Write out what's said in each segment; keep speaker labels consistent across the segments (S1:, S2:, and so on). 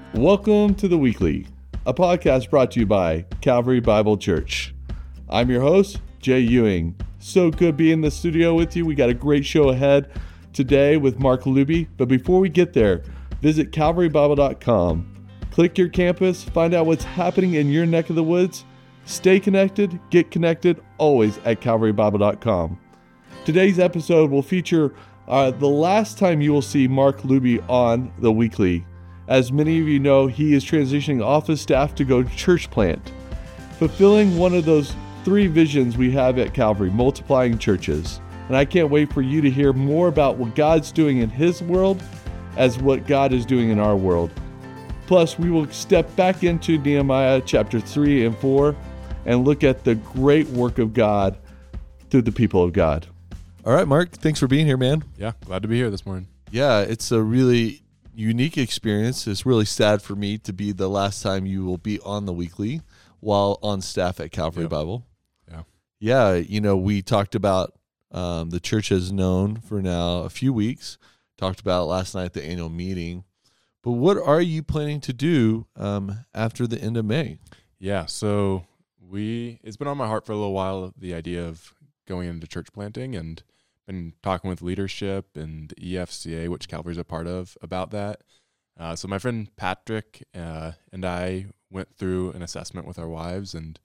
S1: Welcome to The Weekly, a podcast brought to you by Calvary Bible Church. I'm your host, Jay Ewing. So good being in the studio with you. We got a great show ahead today with Mark Luby. But before we get there, visit calvarybible.com. Click your campus, find out what's happening in your neck of the woods. Stay connected, get connected, always at calvarybible.com. Today's episode will feature the last time you will see Mark Luby on The Weekly. As many of you know, he is transitioning office staff to go church plant, fulfilling one of those three visions we have at Calvary, multiplying churches. And I can't wait for you to hear more about what God's doing in his world as what God is doing in our world. Plus, we will step back into Nehemiah chapter 3 and 4 and look at the great work of God through the people of God. All right, Mark, thanks for being here, man.
S2: Yeah, glad to be here this morning.
S1: Yeah, it's a really unique experience. It's really sad for me to be the last time you will be on The Weekly while on staff at Calvary Bible. Yeah, you know, we talked about the church has known for now a few weeks, talked about it last night at the annual meeting. But what are you planning to do after the end of May?
S2: Yeah, so it's been on my heart for a little while, the idea of going into church planting, and been talking with leadership and the EFCA, which Calvary's a part of, about that. So my friend Patrick and I went through an assessment with our wives, and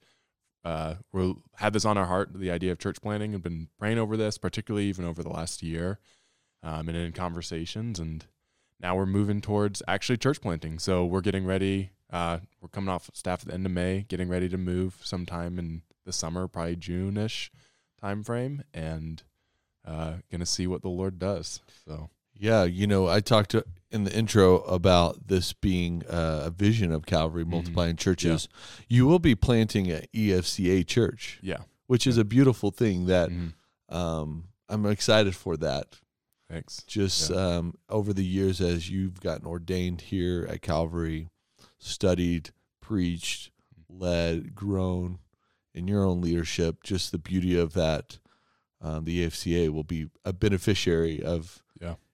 S2: we had this on our heart, the idea of church planting, and been praying over this, particularly even over the last year, and in conversations. And now we're moving towards actually church planting. So we're getting ready. We're coming off staff at the end of May, getting ready to move sometime in the summer, probably June-ish time frame, and gonna see what the Lord does. So
S1: yeah, you know, I talked in the intro about this being a vision of Calvary, multiplying churches. Yeah. You will be planting an EFCA church, which is a beautiful thing that I'm excited for that.
S2: Thanks.
S1: Just over the years, as you've gotten ordained here at Calvary, studied, preached, led, grown in your own leadership, just the beauty of that. The EFCA will be a beneficiary of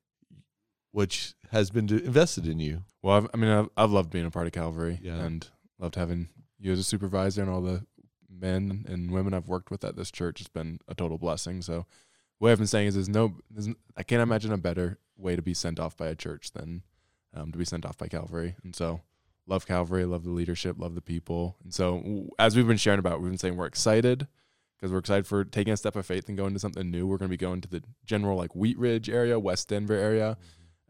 S1: which has been invested in you.
S2: Well, I've loved being a part of Calvary and loved having you as a supervisor, and all the men and women I've worked with at this church. It's been a total blessing. So what I've been saying is I can't imagine a better way to be sent off by a church than to be sent off by Calvary. And so love Calvary, love the leadership, love the people. And so as we've been sharing about, we've been saying we're excited because we're excited for taking a step of faith and going to something new. We're going to be going to the general Wheat Ridge area, West Denver area.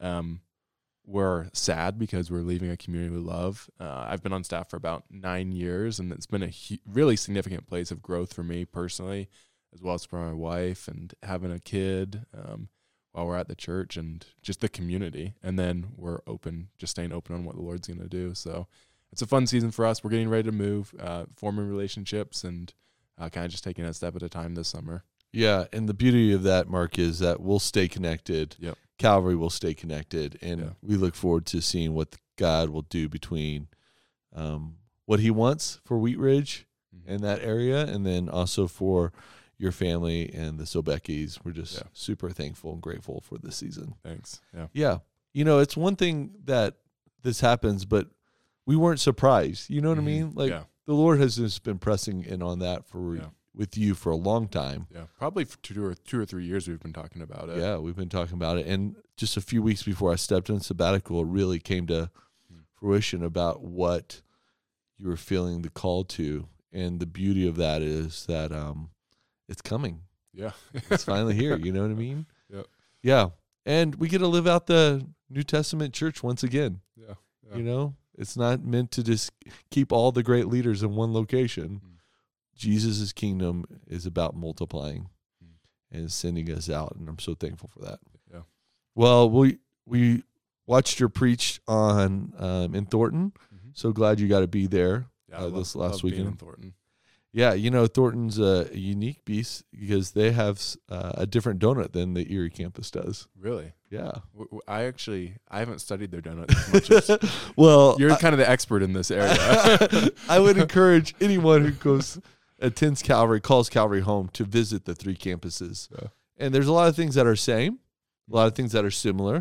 S2: We're sad because we're leaving a community we love. I've been on staff for about 9 years, and it's been a really significant place of growth for me personally, as well as for my wife, and having a kid while we're at the church, and just the community. And then we're just staying open on what the Lord's going to do. So it's a fun season for us. We're getting ready to move, forming relationships, and kind of just taking a step at a time this summer.
S1: Yeah, and the beauty of that, Mark, is that we'll stay connected.
S2: Yep.
S1: Calvary will stay connected, and we look forward to seeing what God will do between what he wants for Wheat Ridge and that area, and then also for your family and the Sobeckis. We're just super thankful and grateful for this season.
S2: Thanks.
S1: Yeah. You know, it's one thing that this happens, but we weren't surprised. You know what I mean? The Lord has just been pressing in on that with you for a long time.
S2: Yeah, probably for two or 3 years we've been talking about it.
S1: Yeah, we've been talking about it. And just a few weeks before I stepped in sabbatical, it really came to fruition about what you were feeling the call to. And the beauty of that is that it's coming.
S2: Yeah.
S1: It's finally here. You know what I mean?
S2: Yeah.
S1: Yeah. And we get to live out the New Testament church once again.
S2: Yeah.
S1: You know, it's not meant to just keep all the great leaders in one location. Jesus' kingdom is about multiplying and sending us out, and I'm so thankful for that.
S2: Yeah.
S1: Well, we watched your preach on in Thornton. So glad you got to be there this last weekend.
S2: Being in Thornton.
S1: Yeah, you know, Thornton's a unique beast because they have a different donut than the Erie campus does.
S2: Really?
S1: Yeah.
S2: I haven't studied their donut as much as
S1: well,
S2: you're kind of the expert in this area.
S1: I would encourage anyone who attends Calvary, calls Calvary home, to visit the three campuses. Yeah. And there's a lot of things that are same, a lot of things that are similar,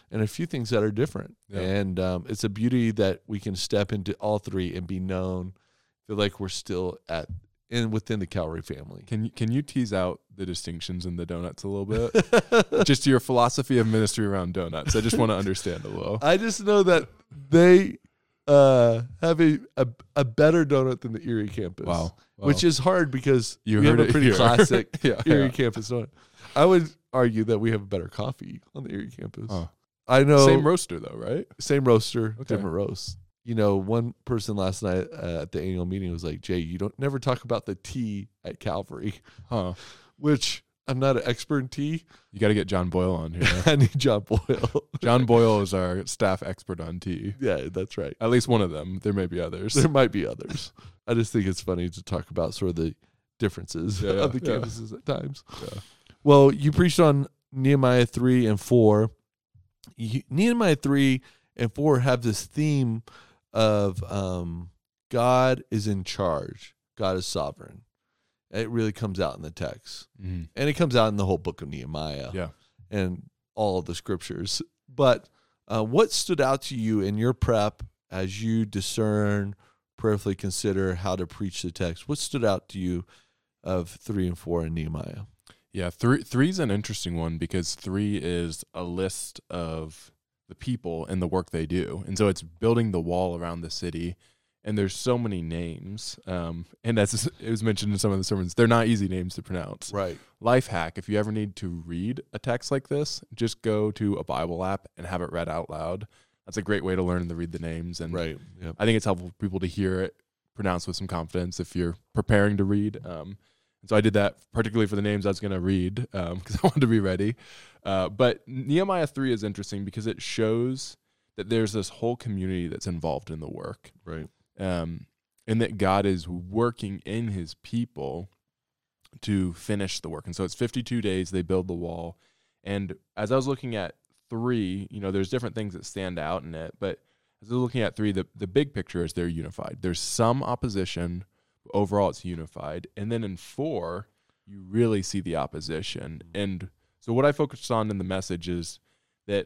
S1: and a few things that are different.
S2: Yeah.
S1: And it's a beauty that we can step into all three and be known, feel like we're still within the Calvary family.
S2: Can you tease out the distinctions in the donuts a little bit? Just your philosophy of ministry around donuts. I just want to understand a little.
S1: I just know that they have a better donut than the Erie campus.
S2: Wow.
S1: Which is hard because
S2: You
S1: we have
S2: heard
S1: a
S2: it
S1: pretty
S2: here.
S1: classic
S2: Yeah,
S1: Erie
S2: yeah.
S1: campus donut. I would argue that we have a better coffee on the Erie campus.
S2: Huh.
S1: I know.
S2: Same roaster though, right?
S1: Same roaster,
S2: Okay.
S1: different roast. You know, one person last night at the annual meeting was like, Jay, you don't never talk about the tea at Calvary,
S2: Huh.
S1: which I'm not an expert in tea.
S2: You got to get John Boyle on here.
S1: I need John Boyle.
S2: John Boyle is our staff expert on tea.
S1: Yeah, that's right.
S2: At least one of them. There may be others.
S1: There might be others. I just think it's funny to talk about sort of the differences
S2: Yeah,
S1: of the
S2: yeah.
S1: campuses at times.
S2: Yeah.
S1: Well, you preached on Nehemiah 3 and 4. Nehemiah 3 and 4 have this theme of God is in charge. God is sovereign. It really comes out in the text.
S2: Mm-hmm.
S1: And it comes out in the whole book of Nehemiah
S2: Yeah.
S1: and all of the scriptures. But what stood out to you in your prep as you discern, prayerfully consider how to preach the text? What stood out to you of 3 and 4 in Nehemiah?
S2: Yeah, three is an interesting one because 3 is a list of the people and the work they do. And so it's building the wall around the city. And there's so many names. And as it was mentioned in some of the sermons, they're not easy names to pronounce.
S1: Right.
S2: Life hack, if you ever need to read a text like this, just go to a Bible app and have it read out loud. That's a great way to learn to read the names. And
S1: Right. Yep.
S2: I think it's helpful for people to hear it pronounced with some confidence if you're preparing to read. And so I did that particularly for the names I was going to read because I wanted to be ready. But Nehemiah 3 is interesting because it shows that there's this whole community that's involved in the work.
S1: Right.
S2: And that God is working in his people to finish the work. And so it's 52 days, they build the wall. And as I was looking at 3, there's different things that stand out in it. But as I was looking at 3, the big picture is they're unified. There's some opposition, but overall it's unified. And then in 4, you really see the opposition. And so what I focused on in the message is that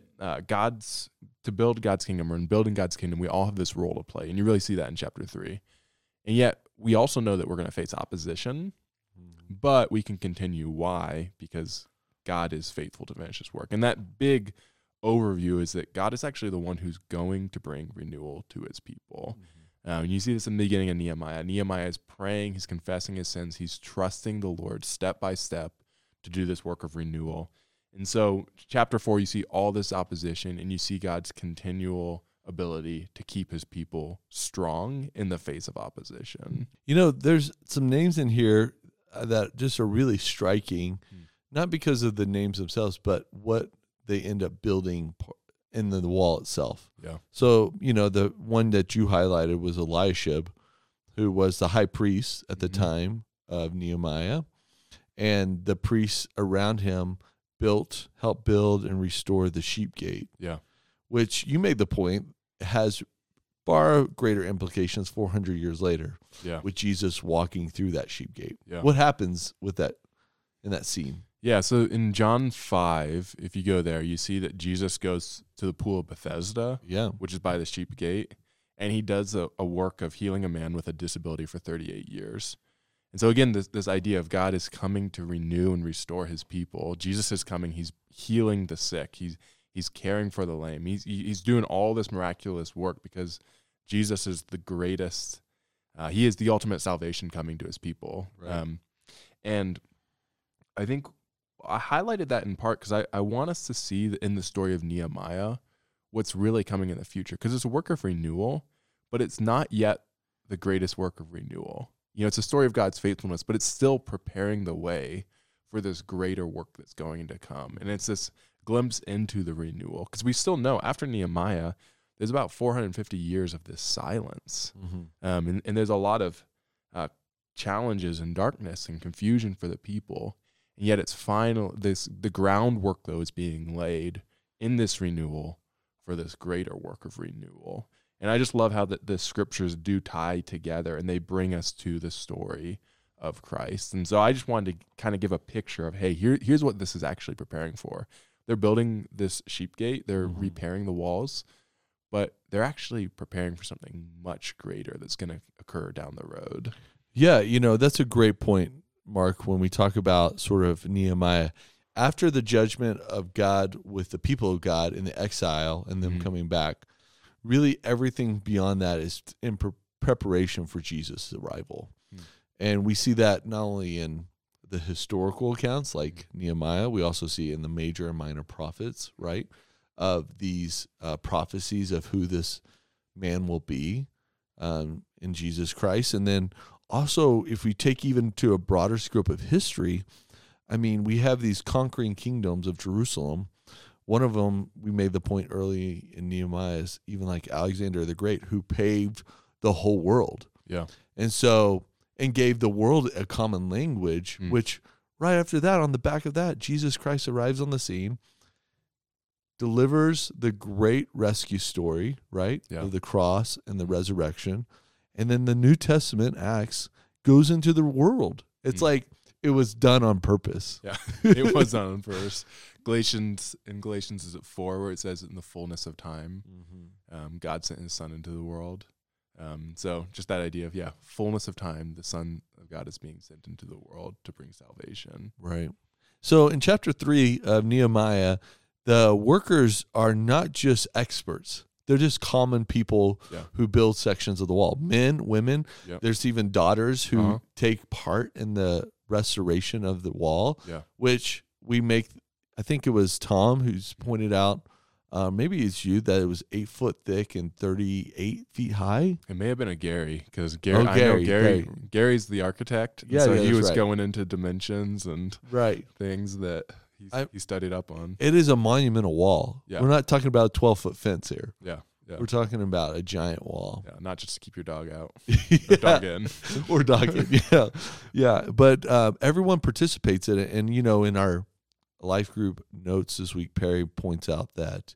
S2: to build God's kingdom, or in building God's kingdom, we all have this role to play. And you really see that in chapter 3. And yet we also know that we're going to face opposition, but we can continue. Why? Because God is faithful to finish his work. And that big overview is that God is actually the one who's going to bring renewal to his people. And you see this in the beginning of Nehemiah. Nehemiah is praying, he's confessing his sins, he's trusting the Lord step by step to do this work of renewal. And so chapter 4, you see all this opposition, and you see God's continual ability to keep his people strong in the face of opposition.
S1: There's some names in here that just are really striking, not because of the names themselves, but what they end up building in the wall itself.
S2: Yeah.
S1: So, the one that you highlighted was Eliashib, who was the high priest at the time of Nehemiah, and the priests around him helped build and restore the sheep gate.
S2: Yeah.
S1: Which you made the point has far greater implications 400 years later.
S2: Yeah.
S1: With Jesus walking through that sheep gate.
S2: Yeah.
S1: What happens with that in that scene?
S2: Yeah, so in John 5, if you go there, you see that Jesus goes to the pool of Bethesda, which is by the sheep gate, and he does a work of healing a man with a disability for 38 years. And so again, this idea of God is coming to renew and restore his people. Jesus is coming. He's healing the sick. He's caring for the lame. He's doing all this miraculous work because Jesus is the greatest. He is the ultimate salvation coming to his people.
S1: Right.
S2: And I think I highlighted that in part because I want us to see in the story of Nehemiah what's really coming in the future, because it's a work of renewal, but it's not yet the greatest work of renewal. It's a story of God's faithfulness, but it's still preparing the way for this greater work that's going to come. And it's this glimpse into the renewal, because we still know after Nehemiah, there's about 450 years of this silence. And there's a lot of challenges and darkness and confusion for the people. And yet it's the groundwork, though, is being laid in this renewal for this greater work of renewal. And I just love how the scriptures do tie together, and they bring us to the story of Christ. And so I just wanted to kind of give a picture of, hey, here's what this is actually preparing for. they're building this sheep gate, they're repairing the walls, but they're actually preparing for something much greater that's going to occur down the road.
S1: Yeah, that's a great point, Mark, when we talk about sort of Nehemiah. After the judgment of God with the people of God in the exile and them coming back, really everything beyond that is in preparation for Jesus' arrival. And we see that not only in the historical accounts like Nehemiah, we also see in the major and minor prophets, right, of these prophecies of who this man will be in Jesus Christ. And then also, if we take even to a broader scope of history, I mean, we have these conquering kingdoms of Jerusalem. One of them, we made the point early in Nehemiah, is even like Alexander the Great, who paved the whole world.
S2: Yeah.
S1: And gave the world a common language, which right after that, on the back of that, Jesus Christ arrives on the scene, delivers the great rescue story, right, of the cross and the resurrection. And then the New Testament, Acts, goes into the world. It's like it was done on purpose.
S2: Yeah, it was done on purpose. Galatians is at 4 where it says, in the fullness of time, God sent his son into the world. So just that idea of, fullness of time, the Son of God is being sent into the world to bring salvation.
S1: Right. So in chapter 3 of Nehemiah, the workers are not just experts. They're just common people who build sections of the wall. Men, women, there's even daughters who take part in the restoration of the wall, which we make, I think it was Tom who's pointed out, maybe it's you, that it was 8 foot thick and 38 feet high.
S2: It may have been a Gary, because Gary's the architect.
S1: Yeah,
S2: so he was going into dimensions and
S1: right
S2: things that he studied up on.
S1: It is a monumental wall. Yeah. We're not talking about a 12-foot fence here.
S2: Yeah.
S1: We're talking about a giant wall.
S2: Yeah, not just to keep your dog out. Or dog in.
S1: Or dog in, yeah. But everyone participates in it. And, in our life group notes this week, Perry points out that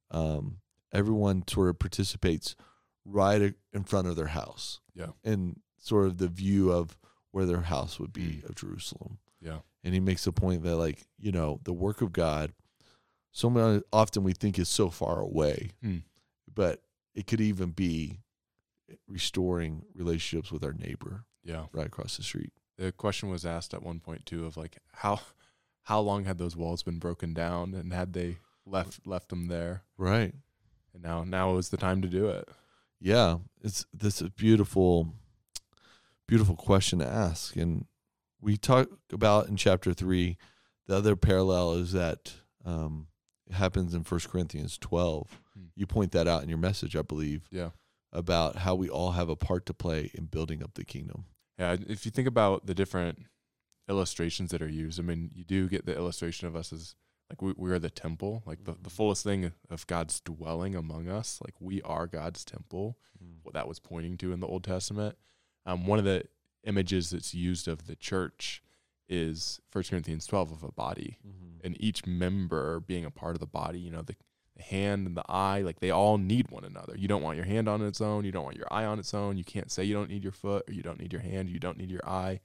S1: everyone sort of participates right in front of their house. Yeah. And sort of the view of where their house would be of Jerusalem.
S2: Yeah.
S1: And he makes a point that, the work of God, so often we think is so far away, but it could even be restoring relationships with our neighbor right across the street.
S2: The question was asked at one point, too, of how long had those walls been broken down, and had they left them there?
S1: Right.
S2: And now was the time to do it.
S1: Yeah. This a beautiful, beautiful question to ask. And we talk about in chapter 3, the other parallel is that it happens in 1 Corinthians 12. You point that out in your message, I believe, about how we all have a part to play in building up the kingdom.
S2: Yeah, if you think about the different illustrations that are used, I mean, you do get the illustration of us as we are the temple, the fullest thing of God's dwelling among us. We are God's temple, what that was pointing to in the Old Testament. One of the images that's used of the church is 1 Corinthians 12 of a body, and each member being a part of the body, the hand and the eye, they all need one another. You don't want your hand on its own. You don't want your eye on its own. You can't say you don't need your foot, or you don't need your hand, you don't need your eye.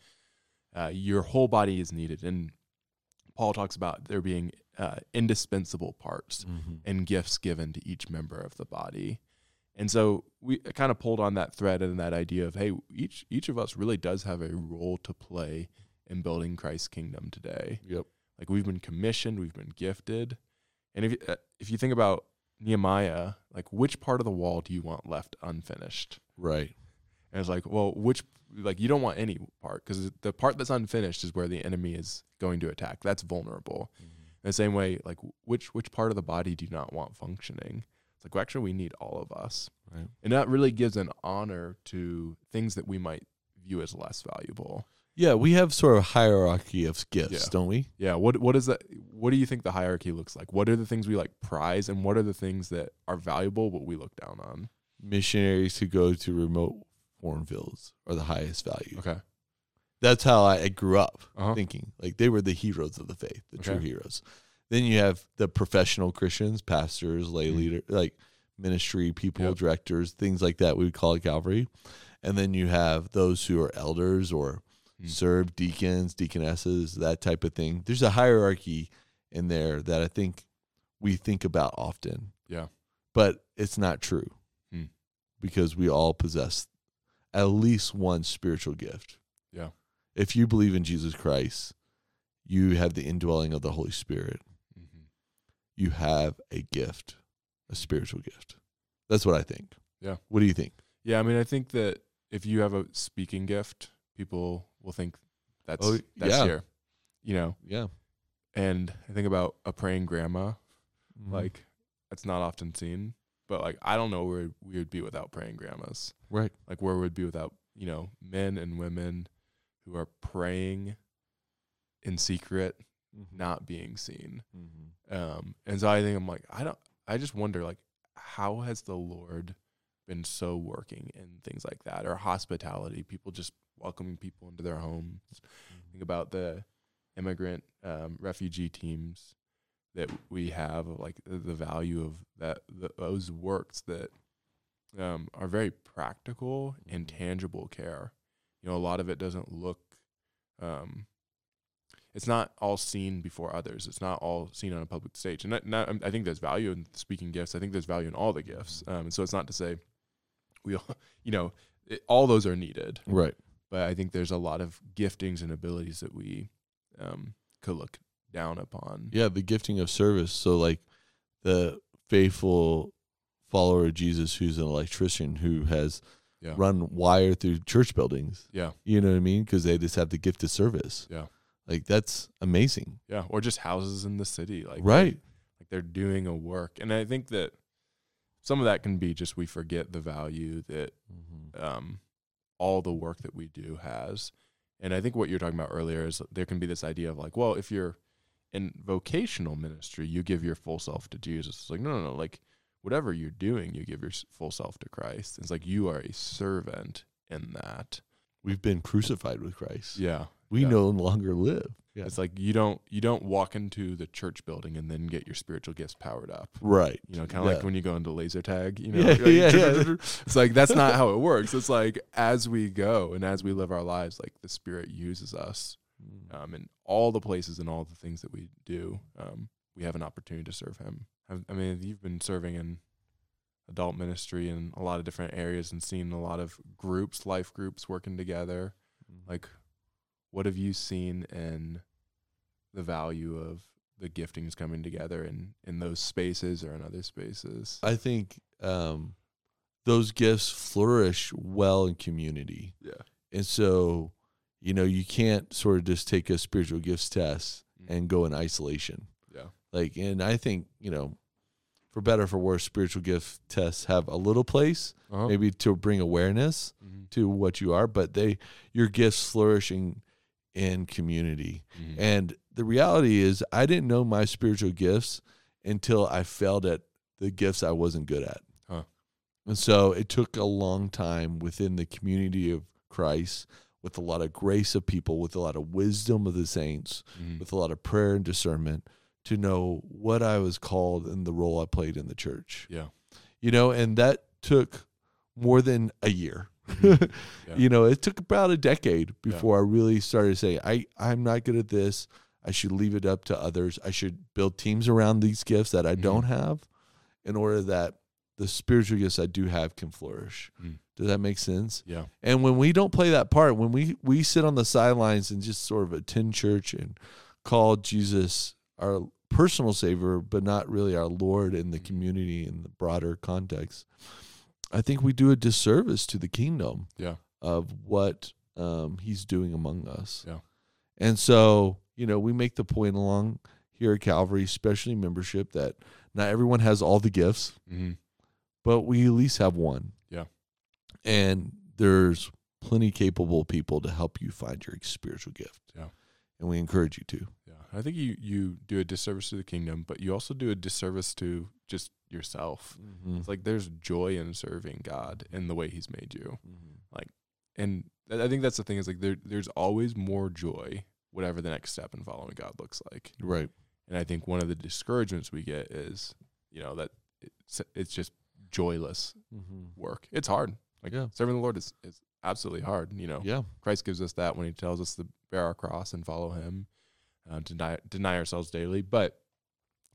S2: Your whole body is needed. And Paul talks about there being indispensable parts and gifts given to each member of the body. And so we kind of pulled on that thread and that idea of, hey, each of us really does have a role to play in building Christ's kingdom today.
S1: Yep.
S2: We've been commissioned, we've been gifted. And if you think about Nehemiah, which part of the wall do you want left unfinished?
S1: Right.
S2: And it's well, which, you don't want any part, because the part that's unfinished is where the enemy is going to attack. That's vulnerable. In the same way, which part of the body do you not want functioning? It's actually, we need all of us.
S1: Right.
S2: And that really gives an honor to things that we might view as less valuable.
S1: Yeah, we have sort of hierarchy of gifts, don't we?
S2: Yeah. What is that? What do you think the hierarchy looks like? What are the things we prize, and what are the things that are valuable but we look down on?
S1: Missionaries who go to remote foreign fields are the highest value.
S2: Okay.
S1: That's how I grew up thinking. They were the heroes of the faith, the true heroes. Then you have the professional Christians, pastors, lay leaders, ministry people, directors, things like that we would call it Calvary. And then you have those who are elders or serve, deacons, deaconesses, that type of thing. There's a hierarchy in there that I think we think about often.
S2: Yeah.
S1: But it's not true because we all possess at least one spiritual gift.
S2: Yeah.
S1: If you believe in Jesus Christ, you have the indwelling of the Holy Spirit.
S2: Mm-hmm.
S1: You have a gift, a spiritual gift. That's what I think.
S2: Yeah.
S1: What do you think?
S2: Yeah, I mean, I think that if you have a speaking gift, people will think that's here, you know?
S1: Yeah.
S2: And I think about a praying grandma,
S1: Mm-hmm.
S2: like, that's not often seen, but like, I don't know where we would be without praying grandmas.
S1: Right.
S2: Like, where we'd be without, you know, men and women who are praying in secret, not being seen.
S1: Mm-hmm.
S2: And so I think I'm like, I just wonder, like, how has the Lord been so working in things like that, or hospitality, people just welcoming people into their homes?
S1: Mm-hmm.
S2: Think about the immigrant refugee teams that we have, like the value of those works that are very practical and tangible care. You know, a lot of it doesn't look, it's not all seen before others. It's not all seen on a public stage. And I think there's value in speaking gifts. I think there's value in all the gifts. And so it's not to say we all, you know, all those are needed.
S1: Right.
S2: But I think there's a lot of giftings and abilities that we could look down upon.
S1: Yeah, the gifting of service. So like the faithful follower of Jesus who's an electrician who has run wire through church buildings.
S2: Yeah.
S1: You know what I mean? Because they just have the gift of service.
S2: Yeah.
S1: Like that's amazing.
S2: Yeah. Or just houses in the city. Like
S1: right.
S2: Like they're doing a work. And I think that some of that can be just we forget the value that all the work that we do has. And I think what you're talking about earlier is there can be this idea of like, well, if you're in vocational ministry, you give your full self to Jesus. It's like, no. Like whatever you're doing, you give your full self to Christ. It's like you are a servant in that.
S1: We've been crucified with Christ.
S2: Yeah.
S1: We no longer live. Yeah.
S2: It's like you don't walk into the church building and then get your spiritual gifts powered up.
S1: Right.
S2: You know, kind of like when you go into laser tag, you know.
S1: Yeah.
S2: It's like that's not how it works. It's like as we go and as we live our lives, like the Spirit uses us in all the places and all the things that we do. We have an opportunity to serve Him. I mean, you've been serving in adult ministry in a lot of different areas and seen a lot of groups, life groups working together. Like, what have you seen in the value of the giftings coming together in those spaces or in other spaces?
S1: I think those gifts flourish well in community.
S2: Yeah.
S1: And so, you know, you can't sort of just take a spiritual gifts test and go in isolation.
S2: Yeah.
S1: Like, and I think, you know, for better or for worse, spiritual gift tests have a little place, maybe to bring awareness to what you are, but your gifts flourishing in community. And the reality is I didn't know my spiritual gifts until I failed at the gifts I wasn't good at. And so it took a long time within the community of Christ, with a lot of grace of people, with a lot of wisdom of the saints, with a lot of prayer and discernment, to know what I was called and the role I played in the church.
S2: Yeah.
S1: You know, and that took more than a year.
S2: Yeah.
S1: You know, it took about a decade before I really started to say, I'm not good at this. I should leave it up to others. I should build teams around these gifts that I don't have in order that the spiritual gifts I do have can flourish. Does that make sense?
S2: Yeah.
S1: And when we don't play that part, when we sit on the sidelines and just sort of attend church and call Jesus our personal Savior, but not really our Lord in the community in the broader context, I think we do a disservice to the kingdom of what He's doing among us.
S2: Yeah.
S1: And so, you know, we make the point along here at Calvary, especially membership, that not everyone has all the gifts, but we at least have one.
S2: Yeah.
S1: And there's plenty capable people to help you find your spiritual gift.
S2: Yeah.
S1: And we encourage you to.
S2: Yeah. I think you do a disservice to the kingdom, but you also do a disservice to just yourself. It's like there's joy in serving God in the way He's made you. Like, and I think that's the thing is like there's always more joy, whatever the next step in following God looks like.
S1: Right.
S2: And I think one of the discouragements we get is, you know, that it's just joyless work. It's hard. Like serving the Lord is absolutely hard. You know, Christ gives us that when He tells us to bear our cross and follow Him, to deny ourselves daily. But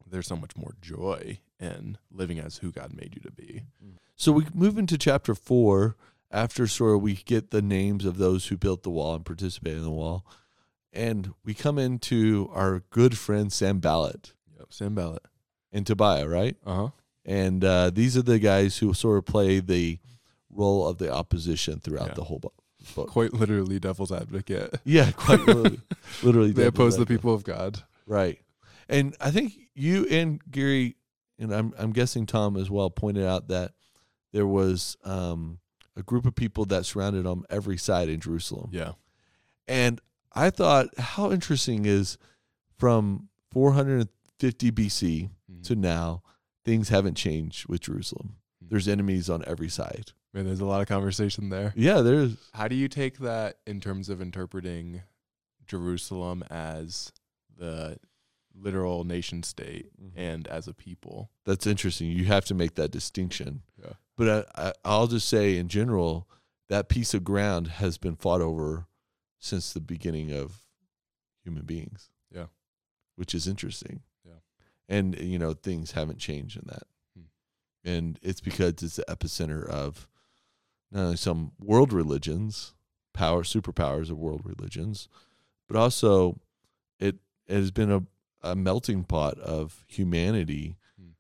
S2: there's so much more joy in living as who God made you to be.
S1: So we move into chapter 4 after sort of we get the names of those who built the wall and participated in the wall. And we come into our good friend Sanballat.
S2: Yep, Sanballat.
S1: And Tobiah, right?
S2: Uh-huh.
S1: And these are the guys who sort of play the role of the opposition throughout the whole book.
S2: Quite literally devil's advocate.
S1: Yeah, quite literally.
S2: They oppose the people of God.
S1: Right. And I think you and Gary, and I'm guessing Tom as well, pointed out that there was a group of people that surrounded on every side in Jerusalem.
S2: Yeah.
S1: And I thought how interesting is from 450 BC to now, things haven't changed with Jerusalem. There's enemies on every side.
S2: Man, there's a lot of conversation there.
S1: Yeah, there's.
S2: How do you take that in terms of interpreting Jerusalem as the literal nation state and as a people?
S1: That's interesting. You have to make that distinction.
S2: Yeah.
S1: But I'll just say in general, that piece of ground has been fought over since the beginning of human beings.
S2: Yeah.
S1: Which is interesting.
S2: Yeah.
S1: And, things haven't changed in that. And it's because it's the epicenter of not only some world religions, superpowers of world religions, but also it has been a melting pot of humanity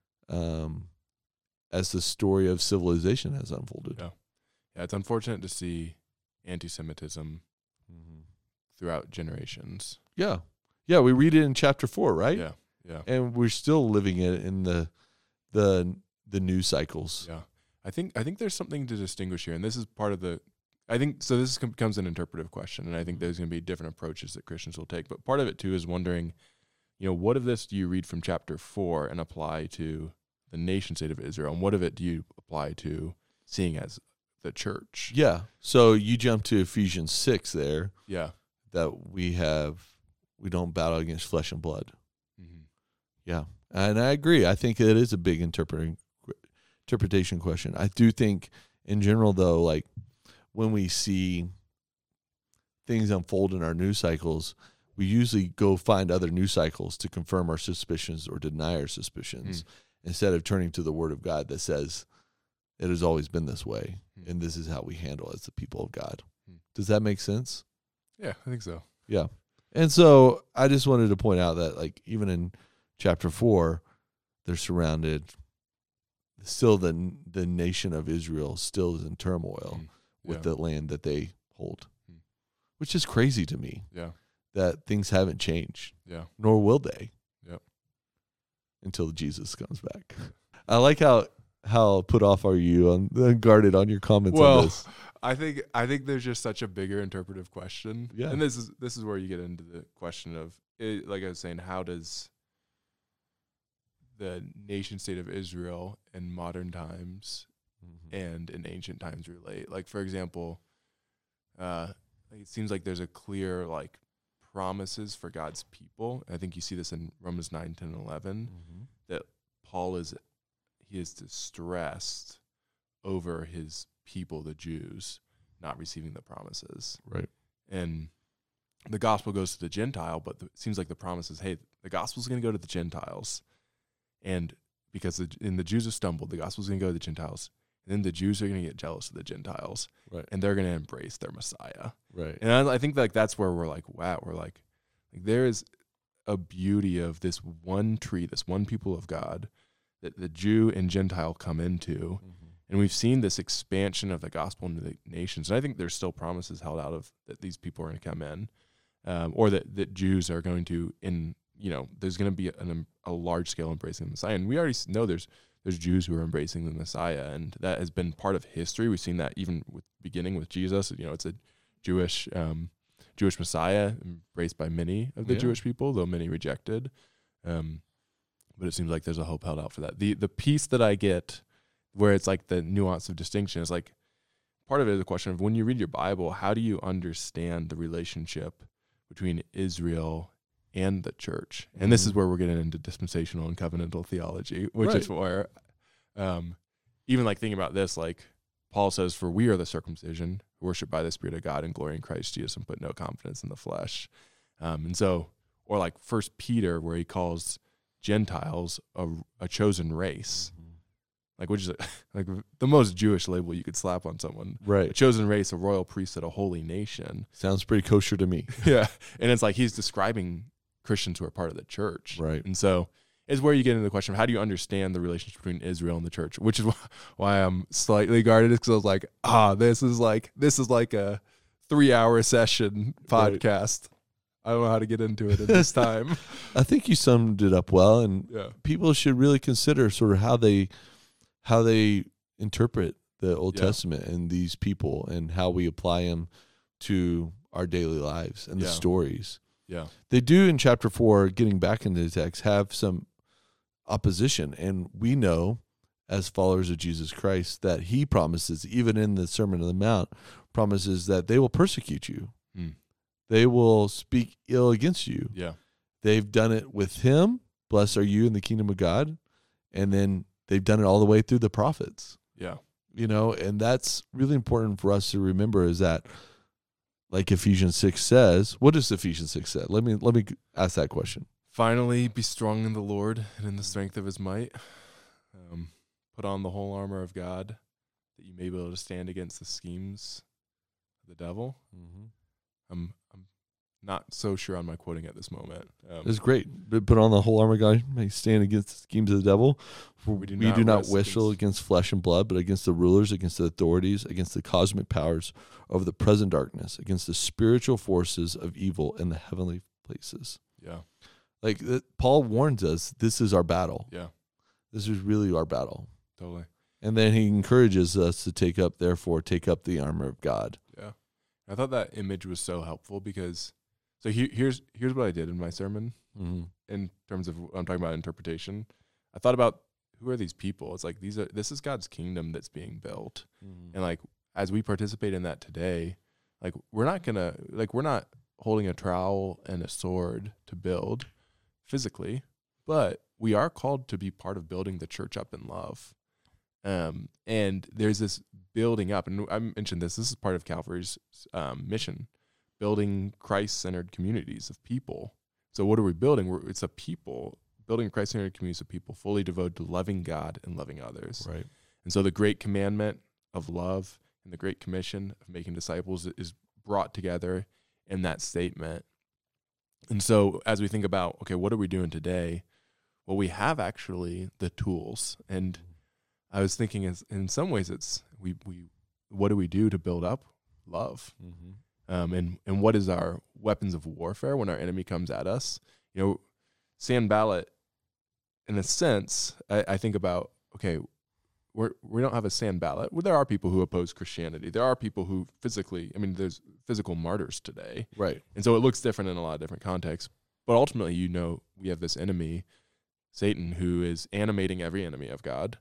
S1: as the story of civilization has unfolded.
S2: Yeah, it's unfortunate to see anti-Semitism throughout generations.
S1: Yeah, we read it in chapter 4, right?
S2: Yeah.
S1: And we're still living it in the news cycles.
S2: Yeah. I think there's something to distinguish here, and this is part of this becomes an interpretive question, and I think there's going to be different approaches that Christians will take. But part of it too is wondering, what of this do you read from chapter 4 and apply to the nation state of Israel, and what of it do you apply to seeing as the church?
S1: Yeah. So you jump to Ephesians 6 there.
S2: Yeah.
S1: That we don't battle against flesh and blood. Yeah. And I agree. I think it is a big interpretation question. I do think in general, though, like when we see things unfold in our news cycles, we usually go find other news cycles to confirm our suspicions or deny our suspicions instead of turning to the Word of God that says it has always been this way, and this is how we handle as the people of God. Does that make sense?
S2: Yeah, I think so.
S1: Yeah. And so I just wanted to point out that, like, even in chapter 4, they're surrounded. Still, the nation of Israel still is in turmoil with the land that they hold, which is crazy to me.
S2: Yeah. That
S1: things haven't changed.
S2: Yeah.
S1: Nor will they.
S2: Yep.
S1: Until Jesus comes back. I like how put off are you on guarded on your comments on this.
S2: I think there's just such a bigger interpretive question.
S1: Yeah.
S2: And this is where you get into the question of, like I was saying, how does the nation state of Israel in modern times and in ancient times relate? Like, for example, it seems like there's a clear, like, promises for God's people. I think you see this in Romans 9, 10, and 11, that Paul is distressed over his people, the Jews, not receiving the promises.
S1: Right.
S2: And the gospel goes to the Gentile, but it seems like the promise is, hey, the gospel's going to go to the Gentiles. And because the Jews have stumbled, the gospel's going to go to the Gentiles. And then the Jews are going to get jealous of the Gentiles.
S1: Right.
S2: And they're going to embrace their Messiah.
S1: Right.
S2: And I think, like, that's where we're like, wow, we're like there is a beauty of this one tree, this one people of God that the Jew and Gentile come into. And we've seen this expansion of the gospel into the nations. And I think there's still promises held out of that these people are going to come in, or that Jews are going to, there's going to be a large scale embracing the Messiah. And we already know there's Jews who are embracing the Messiah, and that has been part of history. We've seen that even beginning with Jesus. It's a Jewish Messiah embraced by many of the Jewish people, though many rejected. But it seems like there's a hope held out for that. The piece that I get where it's like the nuance of distinction is like part of it is a question of when you read your Bible, how do you understand the relationship between Israel and the church? And this is where we're getting into dispensational and covenantal theology, which is where even like thinking about this, like Paul says, for we are the circumcision, worship by the Spirit of God and glory in Christ Jesus and put no confidence in the flesh. And so, or like 1 Peter, where he calls Gentiles a chosen race. Like, which is like the most Jewish label you could slap on someone.
S1: Right.
S2: A chosen race, a royal priesthood, a holy nation.
S1: Sounds pretty kosher to me.
S2: Yeah. And it's like he's describing Christians who are part of the church.
S1: Right.
S2: And so is where you get into the question of how do you understand the relationship between Israel and the church, which is why I'm slightly guarded, because I was like, this is like a 3-hour session podcast. Right. I don't know how to get into it at this time.
S1: I think you summed it up well, and
S2: yeah.
S1: people should really consider sort of how they interpret the Old Testament and these people and how we apply them to our daily lives and the stories.
S2: Yeah.
S1: They do in chapter 4, getting back into the text, have some opposition. And we know as followers of Jesus Christ that he promises, even in the Sermon on the Mount, promises that they will persecute you. They will speak ill against you.
S2: Yeah.
S1: They've done it with him. Blessed are you in the kingdom of God. And then they've done it all the way through the prophets.
S2: Yeah.
S1: You know, and that's really important for us to remember, is that, like Ephesians 6 says, what does Ephesians 6 say? Let me ask that question.
S2: Finally, be strong in the Lord and in the strength of his might. Put on the whole armor of God, that you may be able to stand against the schemes of the devil. Mm-hmm. I'm not so sure on my quoting at this moment.
S1: It's great. Put on the whole armor of God, may stand against the schemes of the devil. For we do not wrestle against flesh and blood, but against the rulers, against the authorities, against the cosmic powers over the present darkness, against the spiritual forces of evil in the heavenly places.
S2: Yeah.
S1: Like Paul warns us, this is our battle.
S2: Yeah.
S1: This is really our battle.
S2: Totally.
S1: And then he encourages us to take up the armor of God.
S2: Yeah. I thought that image was so helpful because, so here's what I did in my sermon in terms of I'm talking about interpretation. I thought about, who are these people? It's like this is God's kingdom that's being built. And like as we participate in that today, like we're not holding a trowel and a sword to build physically, but we are called to be part of building the church up in love. And there's this building up, and I mentioned this is part of Calvary's mission, building Christ-centered communities of people. So what are we building? It's a people, building Christ-centered communities of people fully devoted to loving God and loving others.
S1: Right.
S2: And so the great commandment of love and the great commission of making disciples is brought together in that statement. And so as we think about, okay, what are we doing today? Well, we have actually the tools. And I was thinking in some ways it's we what do we do to build up love? And what is our weapons of warfare when our enemy comes at us? You know, Sanballat, in a sense, I think about, okay, we don't have a Sanballat. Well, there are people who oppose Christianity. There are people who there's physical martyrs today.
S1: Right.
S2: And so it looks different in a lot of different contexts. But ultimately, we have this enemy, Satan, who is animating every enemy of God,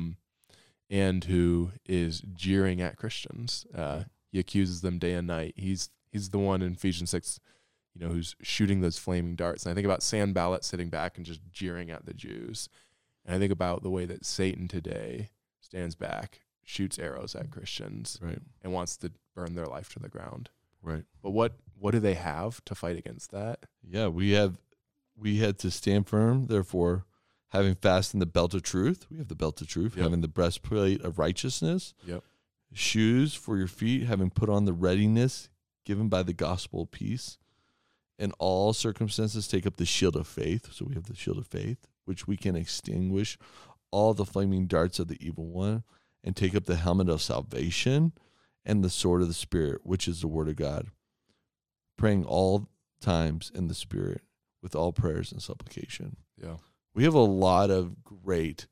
S2: and who is jeering at Christians. He accuses them day and night. He's the one in Ephesians 6, who's shooting those flaming darts. And I think about Sanballat sitting back and just jeering at the Jews. And I think about the way that Satan today stands back, shoots arrows at Christians,
S1: right,
S2: and wants to burn their life to the ground.
S1: Right.
S2: But what do they have to fight against that?
S1: Yeah, we had to stand firm, therefore, having fastened the belt of truth. We have the belt of truth, having the breastplate of righteousness.
S2: Yep.
S1: Shoes for your feet, having put on the readiness given by the gospel of peace. In all circumstances, take up the shield of faith. So we have the shield of faith, which we can extinguish all the flaming darts of the evil one, and take up the helmet of salvation and the sword of the Spirit, which is the word of God, praying all times in the Spirit with all prayers and supplication.
S2: Yeah.
S1: We have a lot of great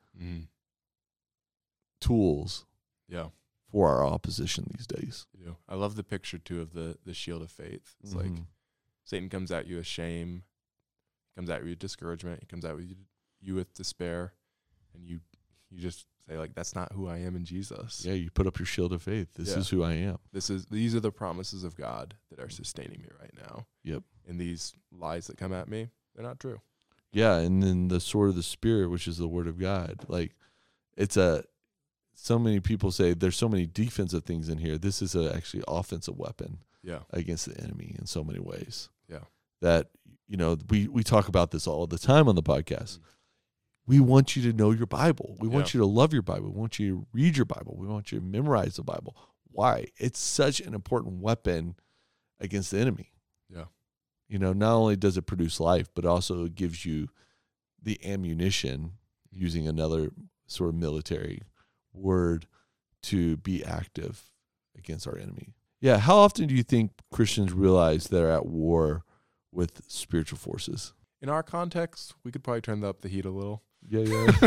S1: tools for our opposition these days.
S2: Yeah. I love the picture, too, of the shield of faith. It's like Satan comes at you with shame, comes at you with discouragement, he comes at you with despair, and you just say, like, that's not who I am in Jesus.
S1: Yeah, you put up your shield of faith. This is who I am.
S2: These are the promises of God that are sustaining me right now.
S1: Yep.
S2: And these lies that come at me, they're not true.
S1: Yeah, and then the sword of the Spirit, which is the word of God. Like, so many people say there's so many defensive things in here. This is actually offensive weapon against the enemy in so many ways.
S2: Yeah.
S1: That, we talk about this all the time on the podcast. we want you to know your Bible. We want you to love your Bible. We want you to read your Bible. We want you to memorize the Bible. Why? It's such an important weapon against the enemy.
S2: Yeah.
S1: You know, not only does it produce life, but also it gives you the ammunition, using another sort of military word, to be active against our enemy. Yeah. How often do you think Christians realize they're at war with spiritual forces?
S2: In our context, we could probably turn up the heat a little.
S1: Yeah.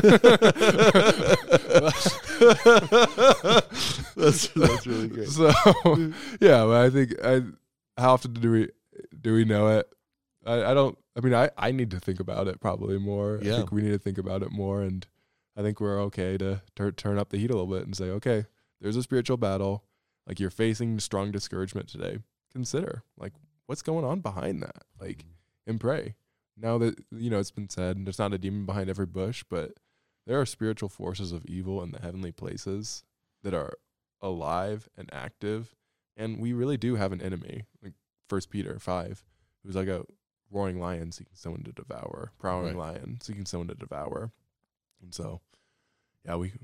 S1: That's really great.
S2: So, yeah, but I think how often do we know it? I need to think about it probably more.
S1: Yeah.
S2: I think we need to think about it more, and I think we're okay to turn up the heat a little bit and say, okay, there's a spiritual battle. Like, you're facing strong discouragement today. Consider, like, what's going on behind that? Like, and pray. Now that, it's been said, there's not a demon behind every bush, but there are spiritual forces of evil in the heavenly places that are alive and active, and we really do have an enemy. Like 1 Peter 5, who's like a roaring lion seeking someone to devour, prowling lion seeking someone to devour. And so, yeah, we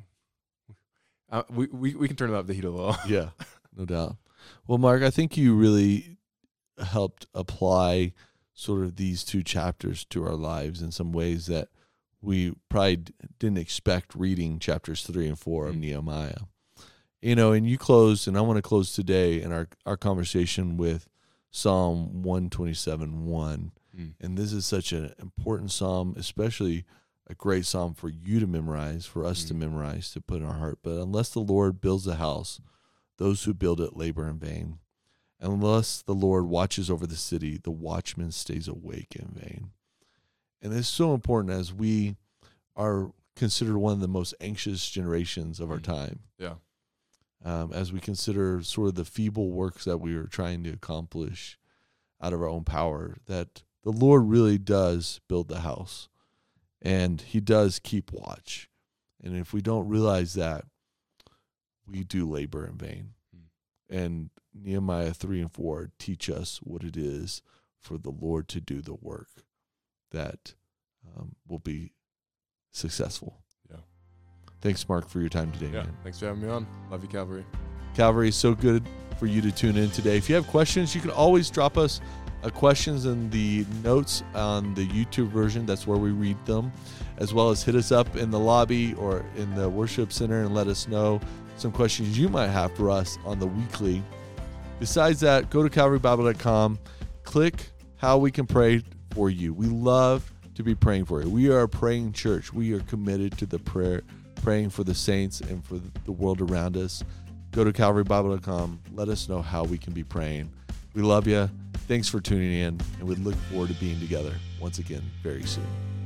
S2: can turn up the heat a little.
S1: Yeah, no doubt. Well, Mark, I think you really helped apply sort of these two chapters to our lives in some ways that we probably didn't expect reading chapters 3 and 4 of Nehemiah. And you closed, and I want to close today in our conversation with Psalm 127:1. And this is such an important psalm, especially a great psalm for you to memorize, for us to memorize, to put in our heart. But unless the Lord builds a house, those who build it labor in vain. Unless the Lord watches over the city, the watchman stays awake in vain. And it's so important as we are considered one of the most anxious generations of our time.
S2: Yeah.
S1: As we consider sort of the feeble works that we are trying to accomplish out of our own power, that the Lord really does build the house, and he does keep watch. And if we don't realize that, we do labor in vain. And Nehemiah 3 and 4 teach us what it is for the Lord to do the work that will be successful.
S2: Yeah.
S1: Thanks, Mark, for your time today.
S2: Yeah.
S1: Man.
S2: Thanks for having me on. Love you, Calvary.
S1: Calvary is so good for you to tune in today. If you have questions, you can always drop us questions in the notes on the YouTube version. That's where we read them, as well as hit us up in the lobby or in the worship center and let us know some questions you might have for us on the weekly. Besides that, go to calvarybible.com, click how we can pray for you. We love to be praying for you. We are a praying church. We are committed to the prayer, praying for the saints and for the world around us. Go to calvarybible.com. Let us know how we can be praying. We love you. Thanks for tuning in, and we look forward to being together once again very soon.